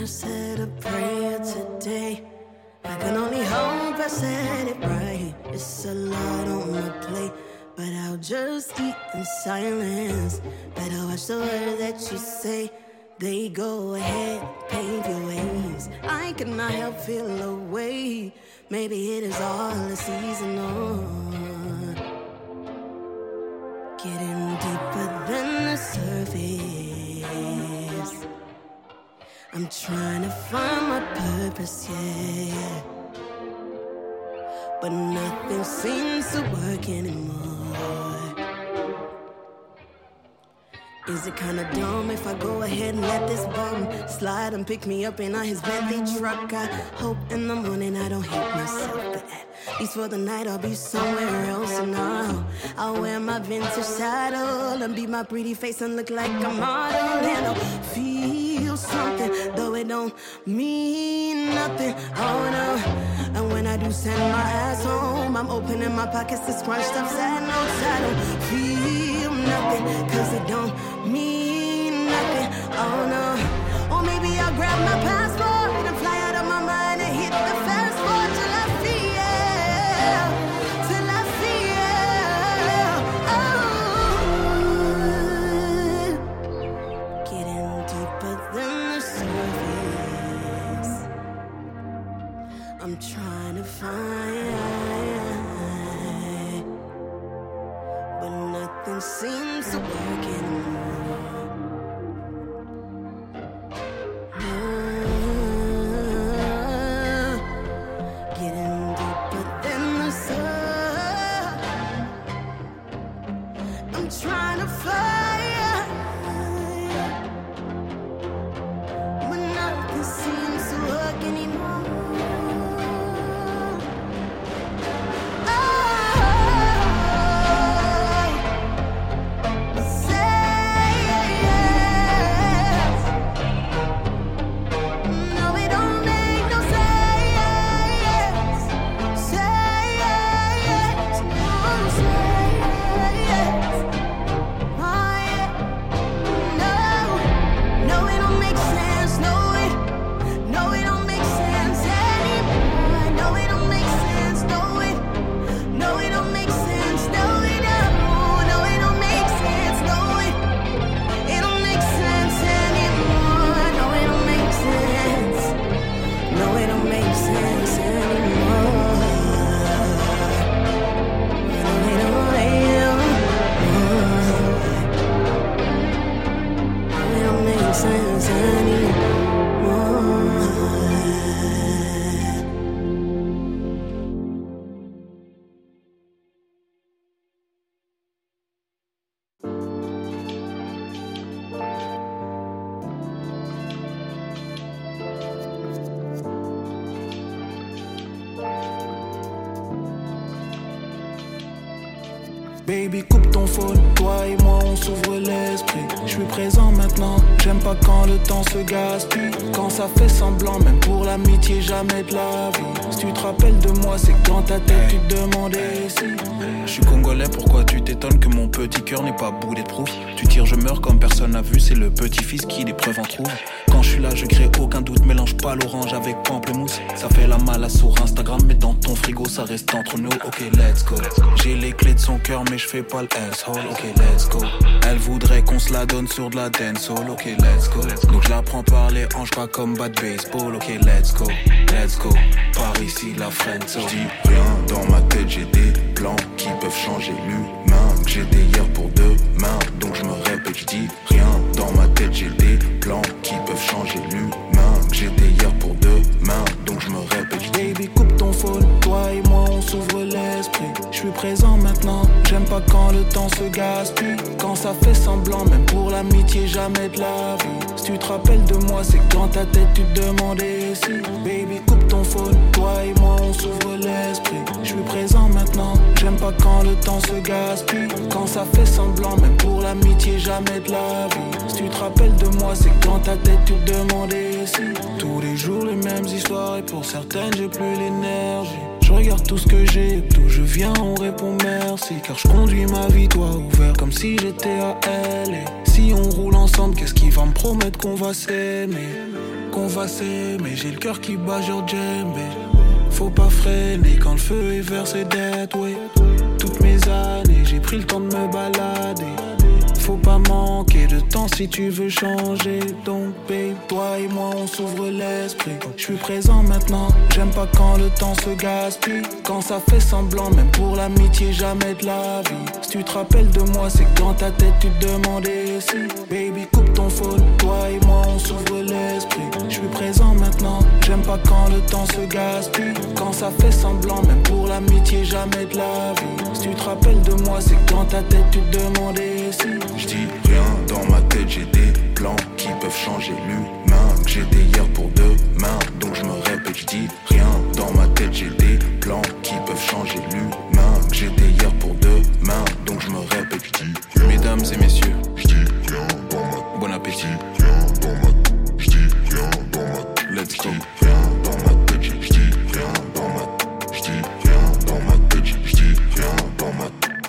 I said a prayer today. I can only hope I said it right. It's a lot on my plate, but I'll just eat in silence. Better watch the words that you say. They go ahead, pave your ways. I cannot help feel away. Maybe it is all a season on. Getting deeper than the surface. I'm trying to find my purpose, yeah. But nothing seems to work anymore. Is it kinda dumb if I go ahead and let this bum slide and pick me up in his Bentley truck? I hope in the morning I don't hate myself, but at least for the night I'll be somewhere else. And I'll wear my vintage saddle and beat my pretty face and look like a model. And I'll feel something, though it don't mean nothing. Oh no. And when I do send my ass home, I'm opening my pockets to scrunched up sad notes. I don't feel nothing, cause it don't mean nothing. Oh no. Or maybe I'll grab my passport and fly out of my mind and hit the fast forward till I feel, till I feel. Oh, getting deeper than the surface. I'm trying to find, but nothing seems to work anymore. Getting deeper than the sun. I'm trying to find, but nothing seems to work anymore. Baby, coupe ton phone, toi et moi on s'ouvre l'esprit. Je suis présent maintenant, j'aime pas quand le temps se gaspille. Quand ça fait semblant, même pour l'amitié, jamais de la vie. Si tu te rappelles de moi, c'est que dans ta tête tu te demandais si. Je suis congolais, pourquoi tu t'étonnes que mon petit cœur n'est pas boudé de proof? Tu tires, je meurs comme personne n'a vu, c'est le petit-fils qui l'épreuve en trouve. Quand je suis là, je crée aucun doute, mélange pas l'orange avec pamplemousse. Ça fait la malasse sur Instagram, mais dans ton frigo, ça reste entre nous. Ok, let's go. J'ai les clés de son cœur, mais je fais pas le asshole. Ok, let's go. Elle voudrait qu'on se la donne sur de la dancehall. Ok, let's go. Donc je la prends par les hanches, pas comme bas de baseball. Ok, let's go. Let's go. Par ici, la friendzone. J'dis rien, dans ma tête j'ai des plans qui peuvent changer l'humain. Que j'étais hier pour demain, donc je me répète, j'dis rien. Dans ma tête j'ai des plans qui peuvent changer l'humain. Que j'étais hier pour demain, donc je me répète, j'dis. Baby, coupe ton phone, toi et moi on s'ouvre l'esprit. Je suis présent maintenant, j'aime pas quand le temps se gaspille. Quand ça fait semblant, même pour l'amitié, jamais de la vie. Si tu te rappelles de moi, c'est que dans ta tête tu te demandais si. Baby, coupe ton phone, toi et moi on s'ouvre l'esprit. Je suis présent maintenant, j'aime pas quand le temps se gaspille. Quand ça fait semblant, même pour l'amitié, jamais de la vie. Si tu te rappelles de moi, c'est que dans ta tête tu te demandais si. Tous les jours les mêmes histoires et pour certaines j'ai plus l'énergie. Je regarde tout ce que j'ai, d'où je viens on répond merci. Car je conduis ma vie toit ouvert comme si j'étais à LA. si on roule ensemble, qu'est-ce qui va me promettre qu'on va s'aimer? Qu'on va s'aimer, j'ai le cœur qui bat genre djembé. Faut pas freiner quand le feu est vert, c'est dead way. Toutes mes années, j'ai pris le temps de me balader. Faut pas manquer de temps si tu veux changer. Donc babe, toi et moi on s'ouvre l'esprit. Je suis présent maintenant, j'aime pas quand le temps se gaspille. Quand ça fait semblant, même pour l'amitié, jamais de la vie. Si tu te rappelles de moi, c'est que dans ta tête tu te demandais si. Baby, coupe ton phone, toi et moi on s'ouvre l'esprit. Je suis présent maintenant, j'aime pas quand le temps se gaspille. Quand ça fait semblant, même pour l'amitié, jamais de la vie. Si tu te rappelles de moi, c'est que dans ta tête tu te demandais si. Je dis rien, dans ma tête j'ai des plans qui peuvent changer l'humain. Que j'étais hier pour demain, donc je me répète, je dis rien. Dans ma tête j'ai des plans qui peuvent changer l'humain. Que j'étais hier pour demain, donc je me répète, je dis rien. Mesdames et messieurs, je dis rien dans ma bon appétit. rien dans ma je dis rien dans ma Let's go. rien dans ma tête, je dis rien dans ma je dis rien dans ma tête, je dis rien dans ma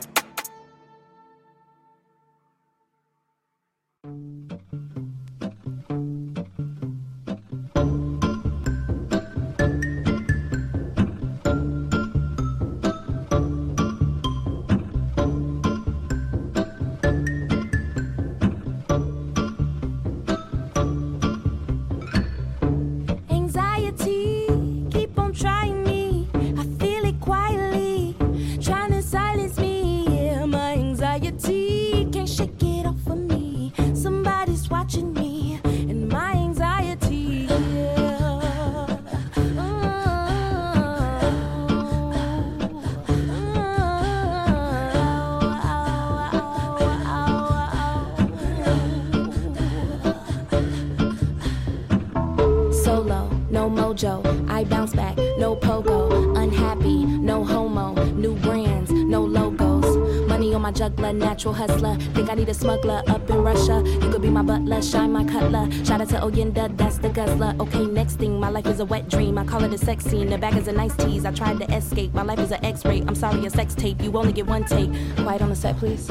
I bounce back, no pogo. Unhappy, no homo. New brands, no logos. Money on my juggler, natural hustler. Think I need a smuggler up in Russia. You could be my butler, shine my cutler. Shout out to Oyenda, that's the guzzler. Okay, next thing, my life is a wet dream. I call it a sex scene, the bag is a nice tease. I tried to escape, my life is an X-ray. I'm sorry, a sex tape, you only get one take. Quiet on the set, please.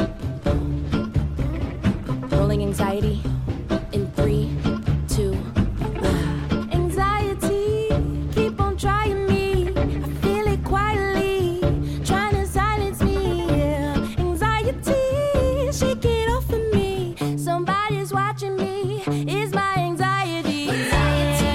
Rolling anxiety in 3, 2, trying me, I feel it quietly, trying to silence me, yeah. Anxiety, shake it off of me. Somebody's watching me, it's my anxiety. Anxiety,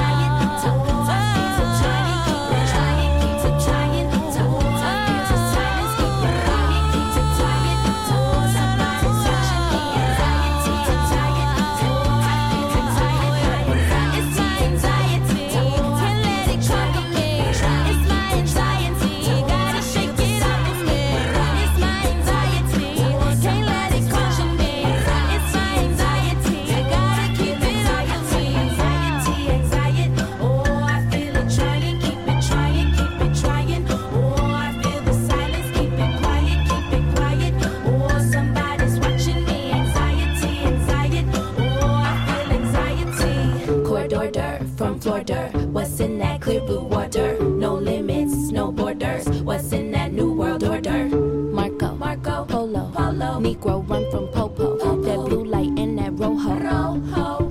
What's in that clear blue water? No limits, no borders. What's in that new world order? Marco, Polo, Negro run from Popo. That blue light in that Rojo.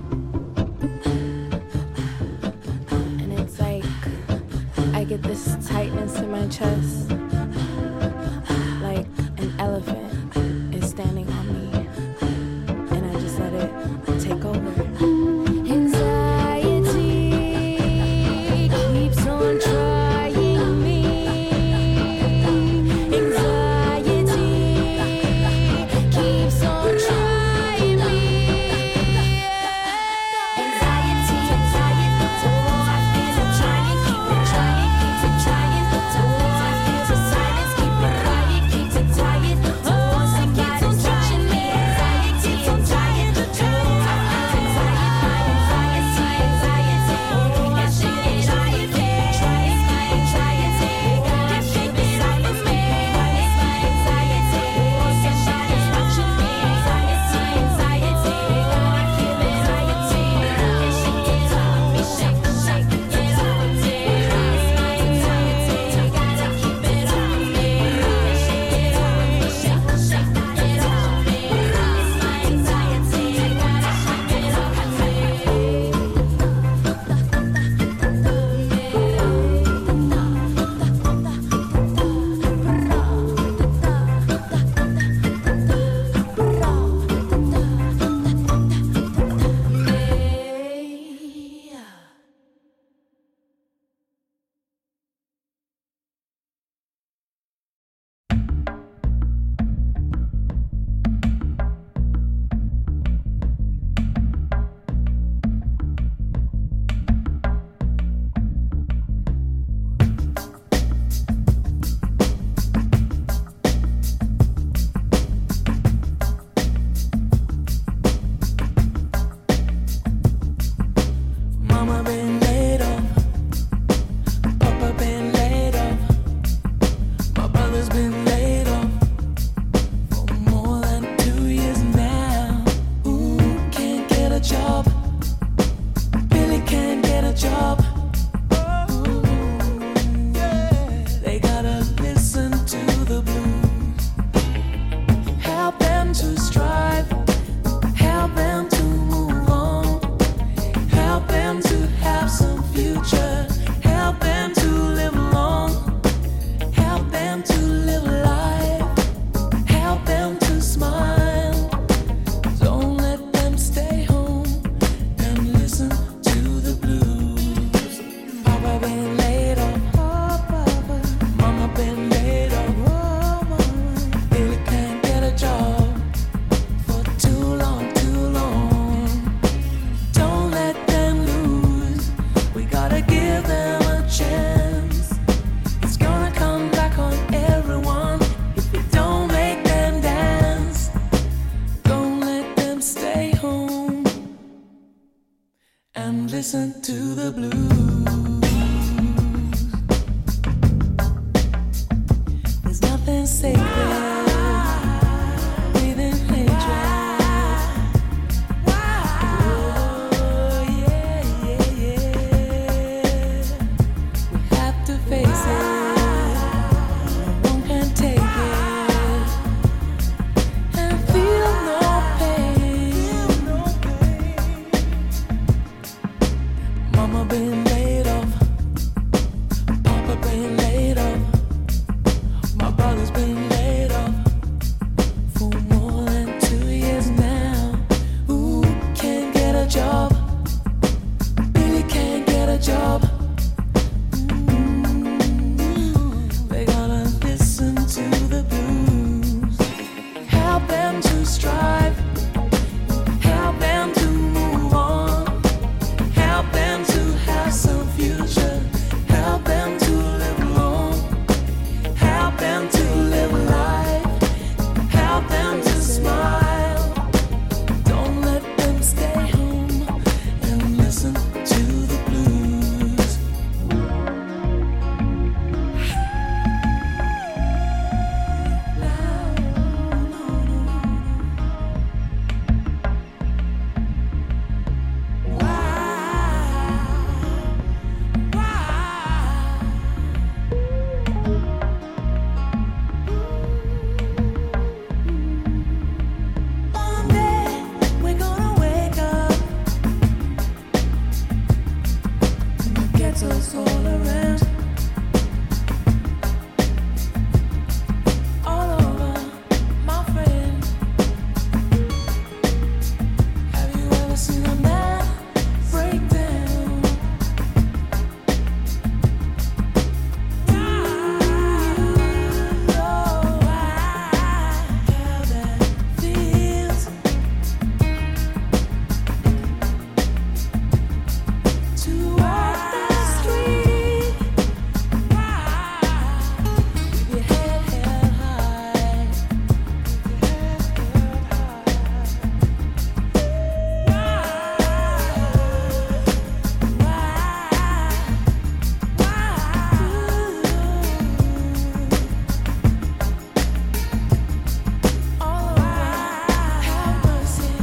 And it's like I get this tightness in my chest, like an elephant is standing on me, and I just let it take over. Mama been laid off, Papa been laid off, my brother's been laid off for more than 2 years now. Ooh, can't get a job, Billy can't get a job. They gotta listen to the blues. Help them to strive, help them to move on, help them to have some future, help them to live long, help them to live life, help them to smile. Don't let them stay home and listen to the blues. Papa been laid off, Mama been laid off, Billy can't get a job for too long, too long. Don't let them lose, we gotta give them a chance. It's gonna come back on everyone if we don't make them dance. Don't let them stay home and listen to the blues. There's nothing sacred, breathing hatred. Oh, yeah, yeah, yeah. We have to face it, no one can take it, and feel no pain. Mama been laid off, Papa been laid off, my brother's been laid off for more than 2 years now. Ooh, can't get a job, Billy can't get a job. They gotta listen to the blues. Help them to strive, help them to move on, help them to have some future, help them to live long, help them to live life, help them to smile. Don't let them stay home and listen to the blues. One day we're gonna wake up and the ghetto's all around, all over, my friend. Have you ever seen a man break down? Do you know how that feels? To walk the street with your head held high, all around, have mercy.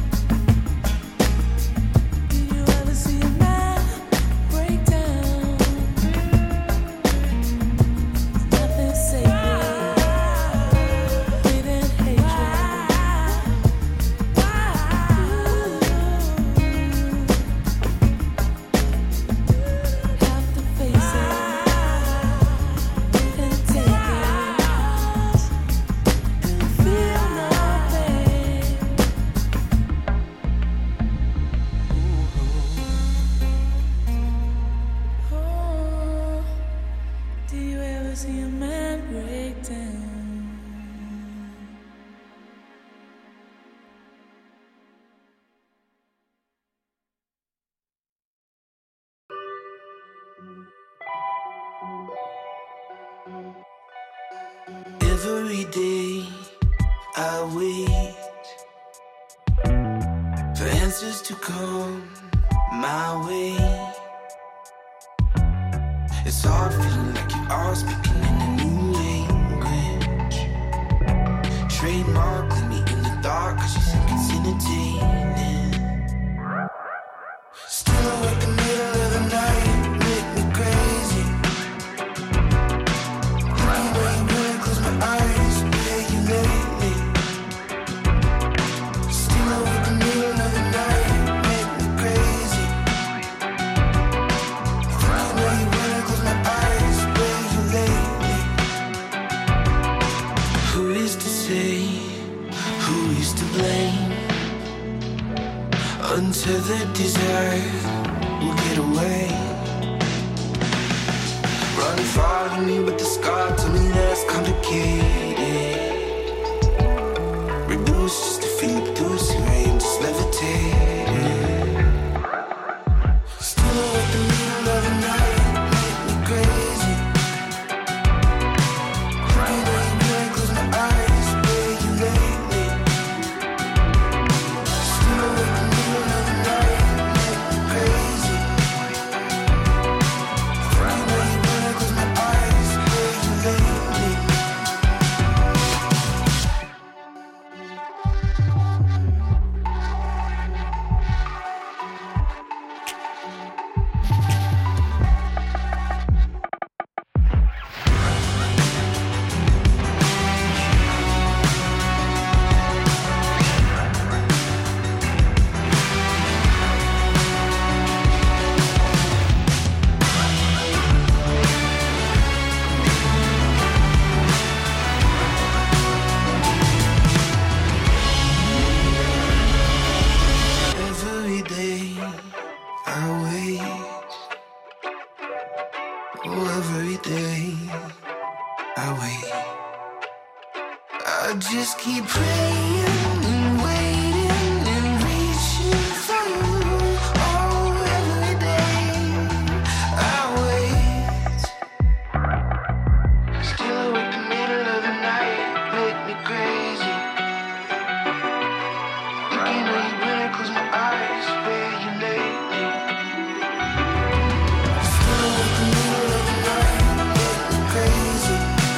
Did you ever see a man break down? Nothing sacred, breathing hatred. Have to face it, you can take it, and feel no pain. Oh, do you ever see a man break down? Every day I wait for answers to come my way. It's hard feeling like you are speaking in a new language. Trademark, leave me in the dark, cause you think it's entertaining. Still awake in the middle of the night, make me crazy. Looking where you really close my eyes, where you lately. Still awake in the middle of the night, make me crazy. Looking where you really close my eyes, where you lately. Who is to say, who is to blame? Untethered desire will get away. Run far to me with the scar, to me that's complicated. Reduce just to feel it through your rain, just levitating. Still awake in the middle of the night, make me crazy. Crying when you really close my eyes, where you lately. Still awake in the middle of the night, make me crazy. Crying when you really close my eyes, where you lately. Every day I wait. Oh, every day I wait. I just keep praying and waiting and reaching for you. Oh, every day I wait. Still awake in the middle of the night, make me crazy. Looking where you really close my eyes, where you lately. Still awake in the middle of the night, make me crazy.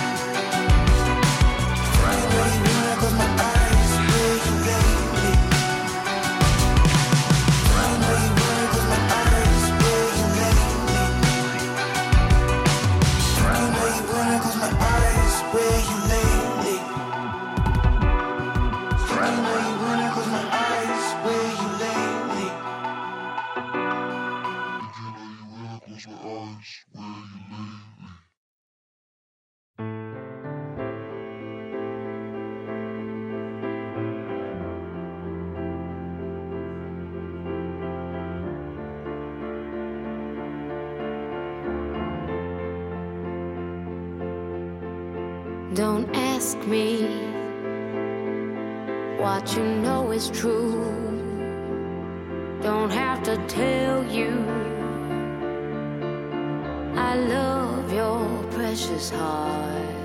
Looking where you really close my eyes, where you lately. Looking where you really close my eyes, where you lately. Looking where you really close my eyes, where you lately. Looking where you really close my eyes, where you lately. Don't ask me what you know is true. Don't have to tell you I love your precious heart.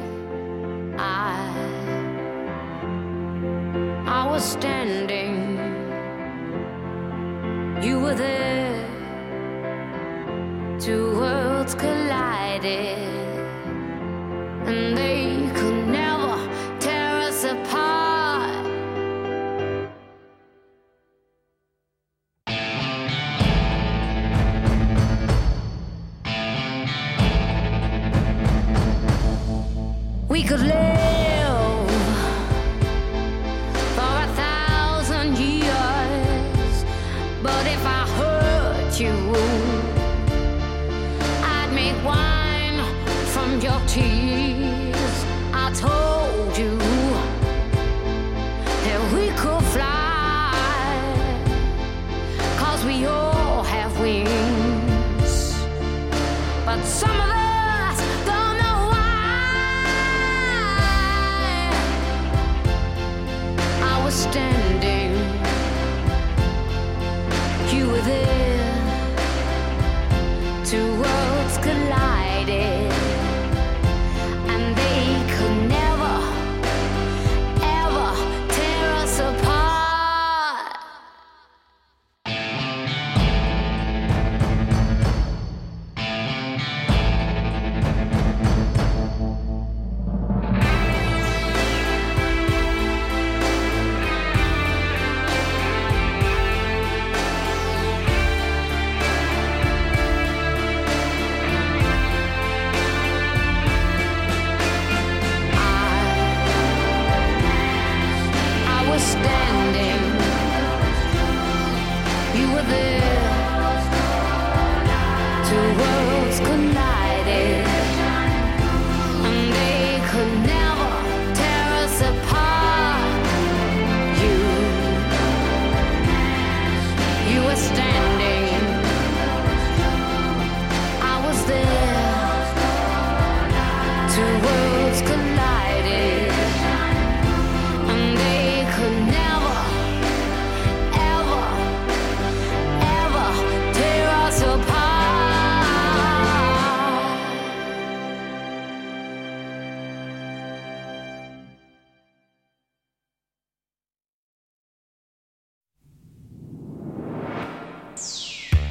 I was standing, you were there. Two worlds collided, and they could never tear us apart. We could live for 1,000 years, but if I hurt you, I'd make wine from your tears. I told you that we could fly, 'cause we all have wings, but some of us don't know why. I was standing, you were there. Two worlds collided, and they could never, ever tear us apart.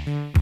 Thank